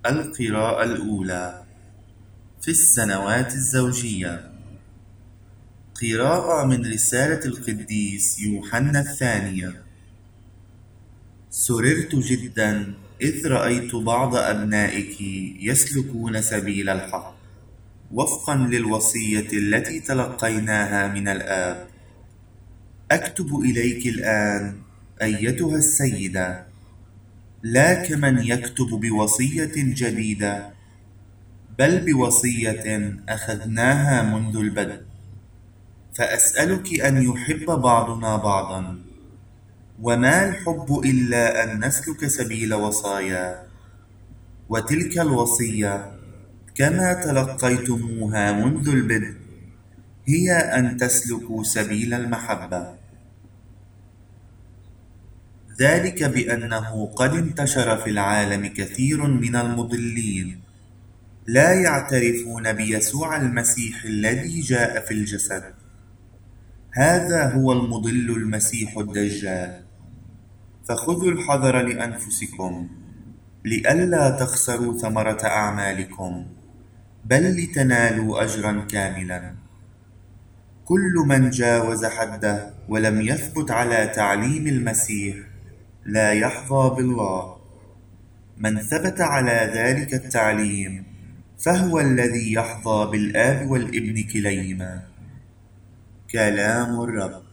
القراءة الأولى في السنوات الزوجية. قراءة من رسالة القديس يوحنا الثانية. سررت جدا إذ رأيت بعض أبنائك يسلكون سبيل الحق وفقا للوصية التي تلقيناها من الآب. أكتب إليك الآن أيتها السيدة لا كمن يكتب بوصية جديدة، بل بوصية أخذناها منذ البدء، فأسألك أن يحب بعضنا بعضا. وما الحب إلا أن نسلك سبيل وصايا، وتلك الوصية كما تلقيتموها منذ البدء هي أن تسلكوا سبيل المحبة. ذلك بأنه قد انتشر في العالم كثير من المضلين لا يعترفون بيسوع المسيح الذي جاء في الجسد. هذا هو المضل المسيح الدجال. فخذوا الحذر لأنفسكم لئلا تخسروا ثمرة أعمالكم، بل لتنالوا أجرا كاملا. كل من جاوز حده ولم يثبت على تعليم المسيح لا يحظى بالله. من ثبت على ذلك التعليم فهو الذي يحظى بالآب والابن كليهما. كلام الرب.